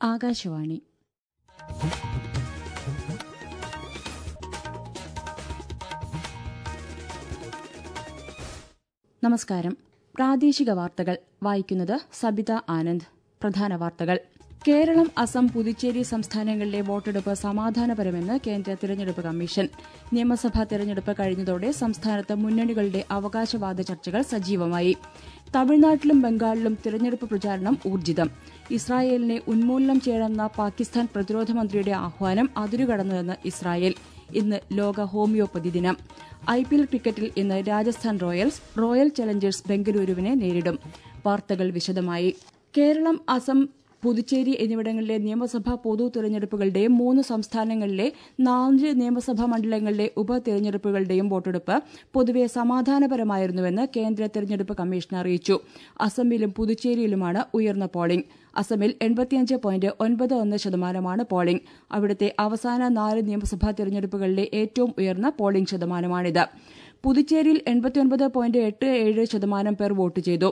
ആകാശവാണി. നമസ്കാരം. പ്രാദേശിക വാർത്തകൾ വായിക്കുന്നത് സബിത ആനന്ദ്. പ്രധാന വാർത്തകൾ. കേരളം, അസം, പുതുച്ചേരി സംസ്ഥാനങ്ങളിലെ വോട്ടെടുപ്പ് സമാധാനപരമെന്ന് കേന്ദ്ര തെരഞ്ഞെടുപ്പ് കമ്മീഷൻ. നിയമസഭാ തെരഞ്ഞെടുപ്പ് കഴിഞ്ഞതോടെ സംസ്ഥാനത്ത് മുന്നണികളുടെ അവകാശവാദ ചർച്ചകൾ സജീവമായി. തമിഴ്നാട്ടിലും ബംഗാളിലും തെരഞ്ഞെടുപ്പ് പ്രചാരണം ഊർജിതം. ഇസ്രായേലിനെ ഉന്മൂലനം ചെയ്യണമെന്ന പാകിസ്ഥാൻ പ്രതിരോധ മന്ത്രിയുടെ ആഹ്വാനം അതിരുകടന്നതെന്ന് ഇസ്രായേൽ. ഇന്ന് ലോക ഹോമിയോപ്പതി ദിനം. IPL ക്രിക്കറ്റിൽ ഇന്ന് രാജസ്ഥാൻ റോയൽസ് റോയൽ ചലഞ്ചേഴ്സ് ബംഗളൂരുവിനെ നേരിടും. വാർത്തകൾ വിശദമായി. കേരളം, അസം, പുതുച്ചേരി എന്നിവിടങ്ങളിലെ നിയമസഭാ പൊതു തെരഞ്ഞെടുപ്പുകളുടെയും 3 സംസ്ഥാനങ്ങളിലെ 4 നിയമസഭാ മണ്ഡലങ്ങളിലെ ഉപതെരഞ്ഞെടുപ്പുകളുടെയും വോട്ടെടുപ്പ് പൊതുവെ സമാധാനപരമായിരുന്നുവെന്ന് കേന്ദ്ര തെരഞ്ഞെടുപ്പ് കമ്മീഷൻ അറിയിച്ചു. അസമിലും പുതുച്ചേരിയിലുമാണ് ഉയർന്ന പോളിംഗ്. അസമിൽ 85.91% പോളിംഗ്. അവിടുത്തെ അവസാന 4 നിയമസഭാ തെരഞ്ഞെടുപ്പുകളിലെ ഏറ്റവും ഉയർന്ന പോളിംഗ് ശതമാനമാണിത്. പുതുച്ചേരിയിൽ 89.87% പേർ വോട്ട് ചെയ്തു.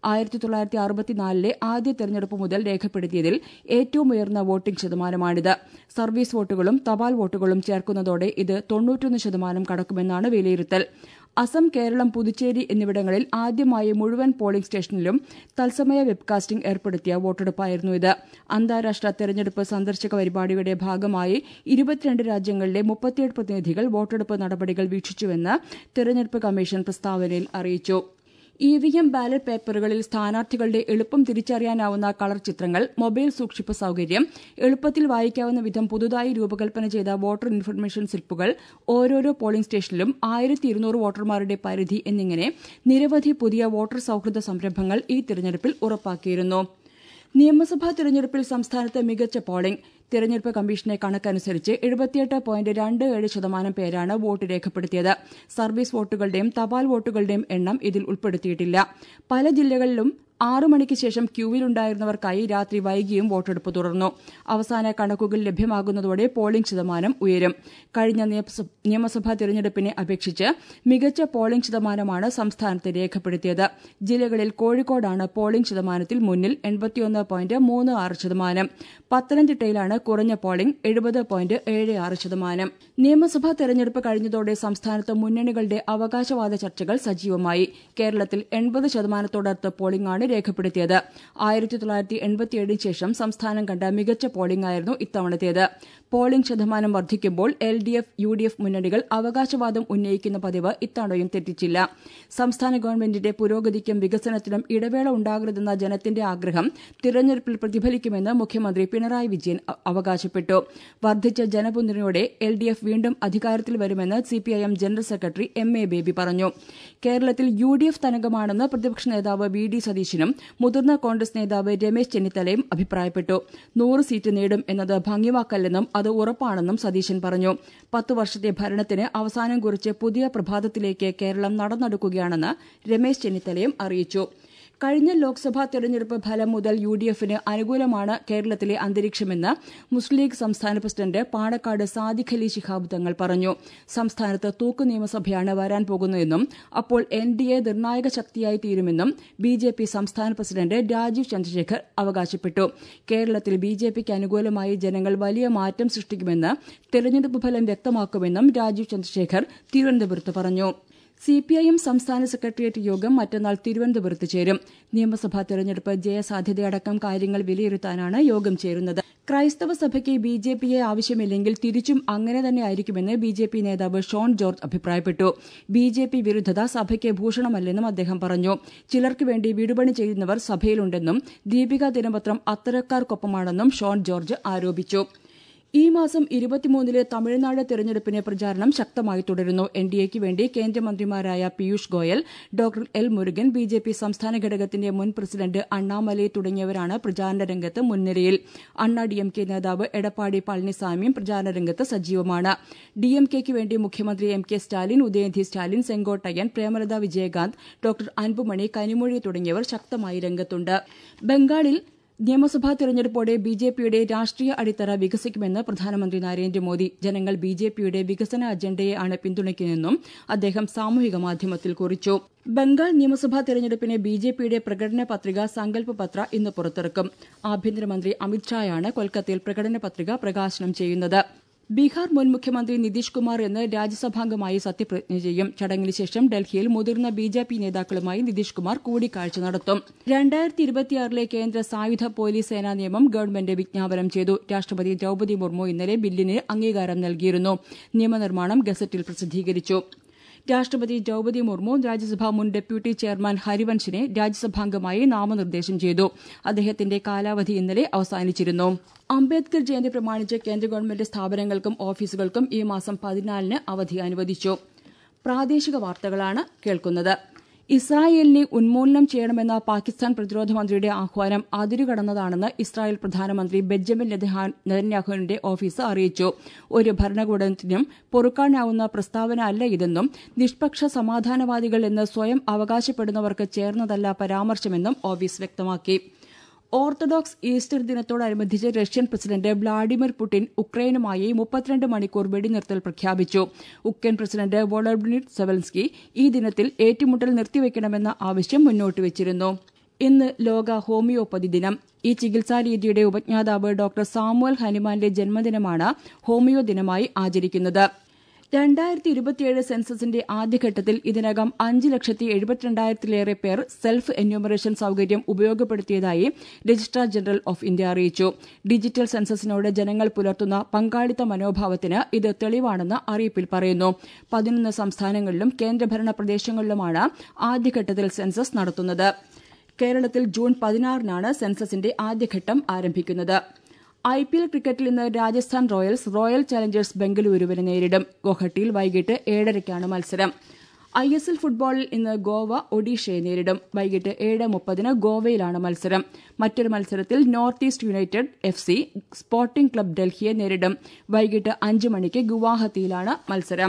1964 ആദ്യ തെരഞ്ഞെടുപ്പ് മുതൽ രേഖപ്പെടുത്തിയതിൽ ഏറ്റവും ഉയർന്ന വോട്ടിംഗ് ശതമാനമാണിത്. സർവീസ് വോട്ടുകളും തപാൽ വോട്ടുകളും ചേർക്കുന്നതോടെ ഇത് 91% കടക്കുമെന്നാണ് വിലയിരുത്തൽ. അസം, കേരളം, പുതുച്ചേരി എന്നിവിടങ്ങളിൽ ആദ്യമായി മുഴുവൻ പോളിംഗ് സ്റ്റേഷനിലും തത്സമയ വെബ്കാസ്റ്റിംഗ് ഏർപ്പെടുത്തിയ വോട്ടെടുപ്പായിരുന്നു ഇത്. അന്താരാഷ്ട്ര തെരഞ്ഞെടുപ്പ് സന്ദർശക പരിപാടിയുടെ ഭാഗമായി 22 രാജ്യങ്ങളിലെ 37 പ്രതിനിധികൾ വോട്ടെടുപ്പ് നടപടികൾ വീക്ഷിച്ചുവെന്ന് തെരഞ്ഞെടുപ്പ് കമ്മീഷൻ പ്രസ്താവനയിൽ അറിയിച്ചു. EVM ബാലറ്റ് പേപ്പറുകളിൽ സ്ഥാനാർത്ഥികളുടെ എളുപ്പം തിരിച്ചറിയാനാവുന്ന കളർ ചിത്രങ്ങൾ, മൊബൈൽ സൂക്ഷിപ്പ് സൌകര്യം, എളുപ്പത്തിൽ വായിക്കാവുന്ന വിധം പുതുതായി രൂപകൽപ്പന ചെയ്ത വോട്ടർ ഇൻഫർമേഷൻ സ്ലിപ്പുകൾ, ഓരോരോ പോളിംഗ് സ്റ്റേഷനിലും 1200 വോട്ടർമാരുടെ പരിധി എന്നിങ്ങനെ നിരവധി പുതിയ വോട്ടർ സൌഹൃദ സംരംഭങ്ങൾ ഈ തിരഞ്ഞെടുപ്പിൽ ഉറപ്പാക്കിയിരുന്നു. നിയമസഭാ തെരഞ്ഞെടുപ്പിൽ സംസ്ഥാനത്ത് മികച്ച പോളിംഗ്. തെരഞ്ഞെടുപ്പ് കമ്മീഷന്റെ കണക്കനുസരിച്ച് 78.27% പേരാണ് വോട്ട് രേഖപ്പെടുത്തിയത്. സർവീസ് വോട്ടുകളുടെയും തപാൽ വോട്ടുകളുടെയും എണ്ണം ഇതിൽ ഉൾപ്പെടുത്തിയിട്ടില്ല. പല ജില്ലകളിലും 6 മണിക്ക് ശേഷം ക്യൂവിലുണ്ടായിരുന്നവർക്കായി രാത്രി വൈകിയും വോട്ടെടുപ്പ് തുടർന്നു. അവസാന കണക്കുകൾ ലഭ്യമാകുന്നതോടെ പോളിംഗ് ശതമാനം ഉയരും. കഴിഞ്ഞ നിയമസഭാ തെരഞ്ഞെടുപ്പിനെ അപേക്ഷിച്ച് മികച്ച പോളിംഗ് ശതമാനമാണ് സംസ്ഥാനത്ത് രേഖപ്പെടുത്തിയത്. ജില്ലകളിൽ കോഴിക്കോടാണ് പോളിംഗ് ശതമാനത്തിൽ മുന്നിൽ 81.36%. പത്തനംതിട്ടയിലാണ് കുറഞ്ഞ പോളിംഗ് 70.76%. നിയമസഭാ തെരഞ്ഞെടുപ്പ് കഴിഞ്ഞതോടെ സംസ്ഥാനത്ത് മുന്നണികളുടെ അവകാശവാദ ചർച്ചകൾ സജീവമായി. കേരളത്തിൽ 80%-ത്തോടടുത്ത് പോളിംഗാണ് രേഖപ്പെടുത്തിയത്. 1987 ശേഷം സംസ്ഥാനം കണ്ട മികച്ച പോളിംഗായിരുന്നു ഇത്തവണത്തേത്. പോളിംഗ് ശതമാനം വർദ്ധിക്കുമ്പോൾ LDF, UDF മുന്നണികൾ അവകാശവാദം ഉന്നയിക്കുന്ന പതിവ് ഇത്തവണയും തെറ്റിച്ചില്ല. സംസ്ഥാന ഗവൺമെന്റിന്റെ പുരോഗതിക്കും വികസനത്തിനും ഇടവേള ഉണ്ടാകരുതെന്ന ജനത്തിന്റെ ആഗ്രഹം തിരഞ്ഞെടുപ്പിൽ പ്രതിഫലിക്കുമെന്ന് മുഖ്യമന്ത്രി പിണറായി വിജയൻ അവകാശപ്പെട്ടു. വർദ്ധിച്ച ജനപിന്തുണയോടെ LDF വീണ്ടും അധികാരത്തിൽ വരുമെന്ന് CPIM general secretary MA Baby പറഞ്ഞു. കേരളത്തിൽ UDF തരംഗമാണെന്ന് പ്രതിപക്ഷ നേതാവ് VD സതീശനും മുതിർന്ന കോൺഗ്രസ് നേതാവ് രമേശ് ചെന്നിത്തലയും അഭിപ്രായപ്പെട്ടു. 100 സീറ്റ് നേടും എന്നത് ഭംഗിവാക്കല്ലെന്നും അത് ഉറപ്പാണെന്നും സതീശൻ പറഞ്ഞു. 10 വർഷത്തെ ഭരണത്തിന് അവസാനം കുറിച്ച് പുതിയ പ്രഭാതത്തിലേക്ക് കേരളം നടന്നെടുക്കുകയാണെന്ന് രമേശ് ചെന്നിത്തലയും അറിയിച്ചു. കഴിഞ്ഞ ലോക്സഭാ തെരഞ്ഞെടുപ്പ് ഫലം മുതൽ UDFന് അനുകൂലമാണ് കേരളത്തിലെ അന്തരീക്ഷമെന്ന് മുസ്ലിം ലീഗ് സംസ്ഥാന പ്രസിഡന്റ് പാണക്കാട് സാദിഖ് അലി ശിഹാബ് തങ്ങൾ പറഞ്ഞു. സംസ്ഥാനത്ത് തൂക്കു നിയമസഭയാണ് വരാൻ പോകുന്നതെന്നും അപ്പോൾ NDA നിർണായക ശക്തിയായി തീരുമെന്നും BJP സംസ്ഥാന പ്രസിഡന്റ് രാജീവ് ചന്ദ്രശേഖർ അവകാശപ്പെട്ടു. കേരളത്തിൽ BJPക്ക് അനുകൂലമായി ജനങ്ങൾ വലിയ മാറ്റം സൃഷ്ടിക്കുമെന്ന് തെരഞ്ഞെടുപ്പ് ഫലം വ്യക്തമാക്കുമെന്നും രാജീവ് ചന്ദ്രശേഖർ തിരുവനന്തപുരത്ത് പറഞ്ഞു. CPIM സംസ്ഥാന സെക്രട്ടേറിയറ്റ് യോഗം മറ്റന്നാൾ തിരുവനന്തപുരത്ത് ചേരും. നിയമസഭാ തെരഞ്ഞെടുപ്പ് ജയസാധ്യതയടക്കം കാര്യങ്ങൾ വിലയിരുത്താനാണ് യോഗം ചേരുന്നത്. ക്രൈസ്തവ സഭയ്ക്ക് BJPയെ ആവശ്യമില്ലെങ്കിൽ തിരിച്ചും അങ്ങനെ തന്നെയായിരിക്കുമെന്ന് BJP നേതാവ് ഷോൺ ജോർജ് അഭിപ്രായപ്പെട്ടു. BJP വിരുദ്ധത സഭയ്ക്ക് ഭൂഷണമല്ലെന്നും അദ്ദേഹം പറഞ്ഞു. ചിലർക്ക് വേണ്ടി വിടുപണി ചെയ്യുന്നവർ സഭയിലുണ്ടെന്നും ദീപിക ദിനപത്രം അത്തരക്കാർക്കൊപ്പമാണെന്നും ഷോൺ ജോർജ് ആരോപിച്ചു. ഈ മാസം 23 തമിഴ്നാട് തെരഞ്ഞെടുപ്പിന് പ്രചാരണം ശക്തമായി തുടരുന്നു. NDAയ്ക്ക് വേണ്ടി കേന്ദ്രമന്ത്രിമാരായ Piyush Goyal, doctor L Murugan, BJP സംസ്ഥാന ഘടകത്തിന്റെ മുൻ പ്രസിഡന്റ് അണ്ണാമലൈ തുടങ്ങിയവരാണ് പ്രചാരണ രംഗത്ത് മുൻനിരയിൽ. DMK നേതാവ് എടപ്പാടി പളനിസാമിയും പ്രചാരണ രംഗത്ത് സജീവമാണ്. DMKയ്ക്ക് വേണ്ടി മുഖ്യമന്ത്രി MK സ്റ്റാലിൻ, ഉദയനിധി സ്റ്റാലിൻ, സെങ്കോട്ടയ്യൻ, പ്രേമലത വിജയകാന്ത്, ഡോക്ടർ അൻപുമണി, കനിമൊഴി തുടങ്ങിയവർ ശക്തമായി രംഗത്തുണ്ട്. ബംഗാളിൽ നിയമസഭാ തെരഞ്ഞെടുപ്പോടെ ബിജെപിയുടെ രാഷ്ട്രീയ അടിത്തറ വികസിക്കുമെന്ന് പ്രധാനമന്ത്രി നരേന്ദ്രമോദി. ജനങ്ങൾ ബിജെപിയുടെ വികസന അജണ്ടയെ ആണ് പിന്തുണയ്ക്കുന്നതെന്നും അദ്ദേഹം സാമൂഹിക മാധ്യമത്തിൽ കുറിച്ചു. ബംഗാൾ നിയമസഭാ തെരഞ്ഞെടുപ്പിന് ബിജെപിയുടെ പ്രകടന പത്രിക സങ്കല്പ് പത്ര ഇന്ന് പുറത്തിറക്കും. ആഭ്യന്തരമന്ത്രി അമിത്ഷായാണ് കൊൽക്കത്തയിൽ പ്രകടന പത്രിക പ്രകാശനം ചെയ്യുന്നത്. ബീഹാർ മുൻ മുഖ്യമന്ത്രി നിതീഷ് കുമാർ ഇന്ന് രാജ്യസഭാംഗമായി സത്യപ്രതിജ്ഞ ചെയ്യും. ചടങ്ങിന് ശേഷം ഡൽഹിയിൽ മുതിർന്ന ബിജെപി നേതാക്കളുമായി നിതീഷ് കുമാർ കൂടിക്കാഴ്ച നടത്തും. 2026 കേന്ദ്ര സായുധ പോലീസ് സേനാ നിയമം ഗവൺമെന്റ് വിജ്ഞാപനം ചെയ്തു. രാഷ്ട്രപതി ദ്രൌപദി മുർമു ഇന്നലെ ബില്ലിന് അംഗീകാരം നൽകിയിരുന്നു. നിയമനിർമ്മാണം ഗസറ്റിൽ പ്രസിദ്ധീകരിച്ചു. രാഷ്ട്രപതി ദ്രൌപദി മുർമു രാജ്യസഭാ മുൻ ഡെപ്യൂട്ടി ചെയർമാൻ ഹരിവൻഷിനെ രാജ്യസഭാംഗമായി നാമനിർദ്ദേശം ചെയ്തു. അദ്ദേഹത്തിന്റെ കാലാവധി ഇന്നലെ അവസാനിച്ചിരുന്നു. അംബേദ്കർ ജയന്തി പ്രമാണിച്ച് കേന്ദ്ര ഗവൺമെന്റ് സ്ഥാപനങ്ങൾക്കും ഓഫീസുകൾക്കും ഈ മാസം 14-ന് അവധി അനുവദിച്ചു. പ്രാദേശിക വാർത്തകളാണ് കേൾക്കുന്നത്. ഇസ്രായേലിനെ ഉന്മൂലനം ചെയ്യണമെന്ന പാകിസ്ഥാൻ പ്രതിരോധ മന്ത്രിയുടെ ആഹ്വാനം അതിരുകടന്നതാണെന്ന് ഇസ്രായേൽ പ്രധാനമന്ത്രി ബെഞ്ചമിൻ നെതന്യാഹുവിന്റെ ഓഫീസ് അറിയിച്ചു. ഒരു ഭരണകൂടത്തിനും പൊറുക്കാനാവുന്ന പ്രസ്താവന അല്ല ഇതെന്നും നിഷ്പക്ഷ സമാധാനവാദികൾ എന്ന് സ്വയം അവകാശപ്പെടുന്നവർക്ക് ചേർന്നതല്ല പരാമർശമെന്നും ഓഫീസ് വ്യക്തമാക്കി. ഓർത്തഡോക്സ് ഈസ്റ്റർ ദിനത്തോടനുബന്ധിച്ച് റഷ്യൻ പ്രസിഡന്റ് വ്ളാഡിമിർ പുടിൻ ഉക്രൈനുമായി 32 മണിക്കൂർ വെടിനിർത്തൽ പ്രഖ്യാപിച്ചു. ഉക്രൈൻ പ്രസിഡന്റ് വോളോഡിമിർ സെലൻസ്കി ഈ ദിനത്തിൽ ഏറ്റുമുട്ടൽ നിർത്തിവെക്കണമെന്ന ആവശ്യം മുന്നോട്ട് വച്ചിരുന്നു. ഇന്ന് ലോക ഹോമിയോപ്പതി ദിനം. ഈ ചികിത്സാരീതിയുടെ ഉപജ്ഞാതാവ് ഡോക്ടർ സാമുവൽ ഹനിമാന്റെ ജന്മദിനമാണ് ഹോമിയോ ദിനമായി ആചരിക്കുന്നത്. 2027 സെൻസസിന്റെ ആദ്യഘട്ടത്തിൽ ഇതിനകം 5,72,000-ലേറെ പേർ സെൽഫ് എന്യൂമറേഷൻ സൌകര്യം ഉപയോഗപ്പെടുത്തിയതായി രജിസ്ട്രാർ ജനറൽ ഓഫ് ഇന്ത്യ അറിയിച്ചു. ഡിജിറ്റൽ സെൻസസിനോട് ജനങ്ങൾ പുലർത്തുന്ന പങ്കാളിത്ത മനോഭാവത്തിന് ഇത് തെളിവാണെന്ന് അറിയിപ്പിൽ പറയുന്നു. 11 സംസ്ഥാനങ്ങളിലും കേന്ദ്രഭരണ പ്രദേശങ്ങളിലുമാണ് ആദ്യഘട്ടത്തിൽ സെൻസസ് നടത്തുന്നത്. കേരളത്തിൽ ജൂൺ 16-നാണ് സെൻസസിന്റെ ആദ്യഘട്ടം ആരംഭിക്കുന്നത്. IPL ക്രിക്കറ്റിൽ ഇന്ന് രാജസ്ഥാൻ റോയൽസ് റോയൽ ചലഞ്ചേഴ്സ് ബംഗളൂരുവിനെ നേരിടും. ഗോഹട്ടിയിൽ വൈകിട്ട് 7:30-ക്കാണ് മത്സരം. ISL ഫുട്ബോളിൽ ഇന്ന് ഗോവ ഒഡീഷയെ നേരിടും. വൈകിട്ട് 7:30-ന് ഗോവയിലാണ് മത്സരം. മറ്റൊരു മത്സരത്തിൽ North East United FC sporting club ഡൽഹിയെ നേരിടും. വൈകിട്ട് 5 മണിക്ക് ഗുവാഹത്തിയിലാണ് മത്സരം.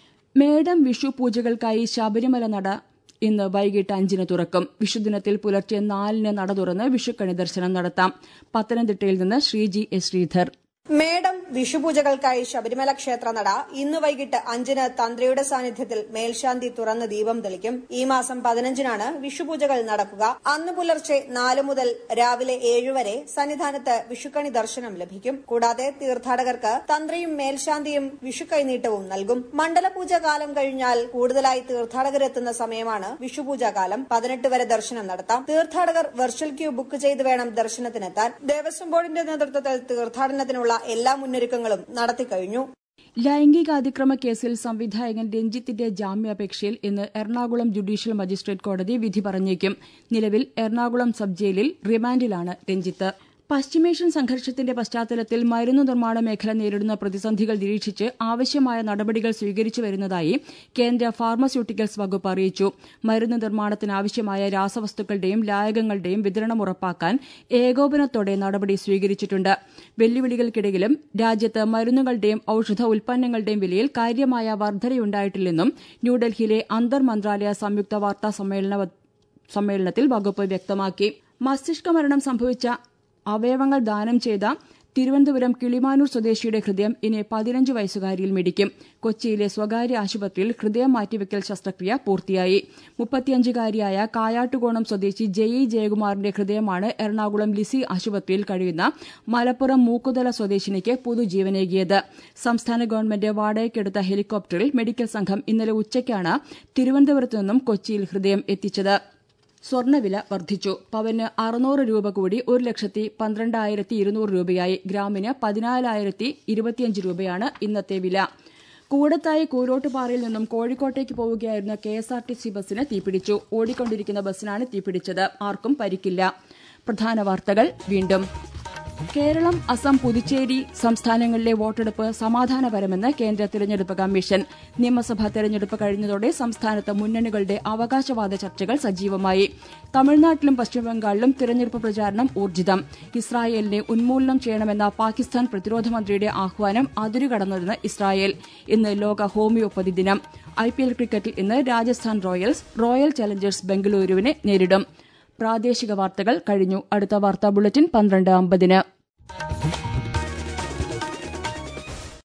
മേടം വിഷു പൂജകൾക്കായി ശബരിമല നട ഇന്ന് വൈകിട്ട് 5-ന് തുറക്കും. വിഷുദിനത്തിൽ പുലർച്ചെ 4-ന് നട തുറന്ന് വിഷുക്കണി ദർശനം നടത്താം. പത്തനംതിട്ടയിൽ നിന്ന് ശ്രീജി എസ്. ശ്രീധർ. മേടം വിഷുപൂജകൾക്കായി ശബരിമല ക്ഷേത്രനട ഇന്ന് വൈകിട്ട് 5-ന് തന്ത്രിയുടെ സാന്നിധ്യത്തിൽ മേൽശാന്തി തുറന്ന് ദീപം തെളിക്കും. ഈ മാസം 15-നാണ് വിഷുപൂജകൾ നടക്കുക. അന്ന് പുലർച്ചെ 4 മുതൽ രാവിലെ 7 വരെ സന്നിധാനത്ത് വിഷുക്കണി ദർശനം ലഭിക്കും. കൂടാതെ തീർത്ഥാടകർക്ക് തന്ത്രിയും മേൽശാന്തിയും വിഷുക്കൈനീട്ടവും നൽകും. മണ്ഡലപൂജ കാലം കഴിഞ്ഞാൽ കൂടുതലായി തീർത്ഥാടകരെത്തുന്ന സമയമാണ് വിഷുപൂജാകാലം. 18 വരെ ദർശനം നടത്താം. തീർത്ഥാടകർ വെർച്വൽ ക്യൂ ബുക്ക് ചെയ്ത് വേണം ദർശനത്തിനെത്താൻ. ദേവസ്വം ബോർഡിന്റെ നേതൃത്വത്തിൽ തീർത്ഥാടനത്തിനുള്ള എല്ലാ മുന്നൊരുക്കങ്ങളും നടത്തിക്കഴിഞ്ഞു. ലൈംഗികാതിക്രമ കേസിൽ സംവിധായകൻ രഞ്ജിത്തിന്റെ ജാമ്യാപേക്ഷയിൽ ഇന്ന് എറണാകുളം ജുഡീഷ്യൽ മജിസ്ട്രേറ്റ് കോടതി വിധി പറഞ്ഞേക്കും. നിലവിൽ എറണാകുളം സബ് ജയിലിൽ റിമാൻഡിലാണ് രഞ്ജിത്ത്. പശ്ചിമേഷ്യൻ സംഘർഷത്തിന്റെ പശ്ചാത്തലത്തിൽ മരുന്നു നിർമ്മാണ മേഖല നേരിടുന്ന പ്രതിസന്ധികൾ നിരീക്ഷിച്ച് ആവശ്യമായ നടപടികൾ സ്വീകരിച്ചു വരുന്നതായി കേന്ദ്ര ഫാർമസ്യൂട്ടിക്കൽസ് വകുപ്പ് അറിയിച്ചു. മരുന്ന് നിർമ്മാണത്തിനാവശ്യമായ രാസവസ്തുക്കളുടെയും ലായകങ്ങളുടെയും വിതരണം ഉറപ്പാക്കാൻ ഏകോപനത്തോടെ നടപടി സ്വീകരിച്ചിട്ടുണ്ട്. വെല്ലുവിളികൾക്കിടയിലും രാജ്യത്ത് മരുന്നുകളുടെയും ഔഷധ ഉൽപ്പന്നങ്ങളുടെയും വിലയിൽ കാര്യമായ വർധനയുണ്ടായിട്ടില്ലെന്നും ന്യൂഡൽഹിയിലെ അന്തർ മന്ത്രാലയ സംയുക്ത വാർത്താ സമ്മേളനത്തിൽ വകുപ്പ് വ്യക്തമാക്കി. മസ്തിഷ്ക മരണം സംഭവിച്ച അവയവങ്ങൾ ദാനം ചെയ്ത തിരുവനന്തപുരം കിളിമാനൂർ സ്വദേശിയുടെ ഹൃദയം ഇനി 15 വയസ്സുകാരിയിൽ മിടിക്കും. കൊച്ചിയിലെ സ്വകാര്യ ആശുപത്രിയിൽ ഹൃദയം മാറ്റിവെക്കൽ ശസ്ത്രക്രിയ പൂർത്തിയായി. 35-കാരിയായ കായാട്ടുകോണം സ്വദേശി ജയി ജയകുമാറിന്റെ ഹൃദയമാണ് എറണാകുളം ലിസി ആശുപത്രിയിൽ കഴിയുന്ന മലപ്പുറം മൂക്കുതല സ്വദേശിനിക്ക് പുതുജീവനേകിയത്. സംസ്ഥാന ഗവൺമെന്റ് വാടകയ്ക്കെടുത്ത ഹെലികോപ്റ്ററിൽ മെഡിക്കൽ സംഘം ഇന്നലെ ഉച്ചയ്ക്കാണ് തിരുവനന്തപുരത്ത് നിന്നും കൊച്ചിയിൽ ഹൃദയം എത്തിച്ചത്. സ്വർണ്ണവില വർദ്ധിച്ചു. പവന് 600 രൂപ കൂടി 1,12,200 രൂപയായി. ഗ്രാമിന് 14,025 രൂപയാണ് ഇന്നത്തെ വില. കൂടത്തായി കൂരോട്ടുപാറയിൽ നിന്നും കോഴിക്കോട്ടേക്ക് പോവുകയായിരുന്ന KSRTC ബസ്സിന് തീപിടിച്ചു. ഓടിക്കൊണ്ടിരിക്കുന്ന ബസ്സിനാണ് തീപിടിച്ചത്. ആർക്കും പരിക്കില്ല. പ്രധാന വാർത്തകൾ വീണ്ടും. കേരളം, അസം, പുതുച്ചേരി സംസ്ഥാനങ്ങളിലെ വോട്ടെടുപ്പ് സമാധാനപരമെന്ന് കേന്ദ്ര തെരഞ്ഞെടുപ്പ് കമ്മീഷൻ. നിയമസഭാ തെരഞ്ഞെടുപ്പ് കഴിഞ്ഞതോടെ സംസ്ഥാനത്ത് മുന്നണികളുടെ അവകാശവാദ ചർച്ചകൾ സജീവമായി. തമിഴ്നാട്ടിലും പശ്ചിമബംഗാളിലും തെരഞ്ഞെടുപ്പ് പ്രചാരണം ഊർജിതം. ഇസ്രായേലിനെ ഉന്മൂലനം ചെയ്യണമെന്ന പാകിസ്ഥാൻ പ്രതിരോധ മന്ത്രിയുടെ ആഹ്വാനം അതിരുകടന്നതെന്ന് ഇസ്രായേൽ. ഇന്ന് ലോക ഹോമിയോപ്പതി ദിനം. IPL ക്രിക്കറ്റിൽ ഇന്ന് രാജസ്ഥാൻ റോയൽസ് റോയൽ ചലഞ്ചേഴ്സ് ബംഗളൂരുവിനെ നേരിടും. പ്രാദേശിക വാർത്തകൾ കഴിഞ്ഞു. അടുത്ത വാർത്താ ബുള്ളറ്റിൻ 12:50.